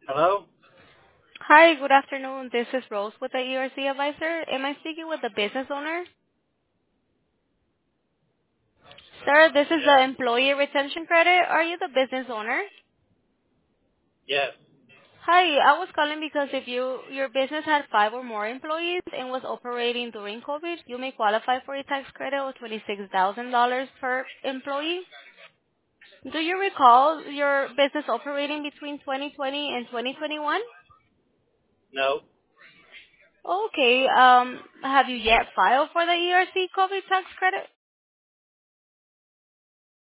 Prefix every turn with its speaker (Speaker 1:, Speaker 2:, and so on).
Speaker 1: Hello?
Speaker 2: Hi, good afternoon. This is Rose with the ERC Advisor. Am I speaking with the business owner? Sir, this is the
Speaker 1: Yes.
Speaker 2: employee retention credit. Are you the business owner?
Speaker 1: Yes.
Speaker 2: Hi, I was calling because if your business had 5 or more employees and was operating during COVID, you may qualify for a tax credit of $26,000 per employee. Do you recall your business operating between 2020 and 2021?
Speaker 1: No.
Speaker 2: Okay. Have you yet filed for the ERC COVID tax credit?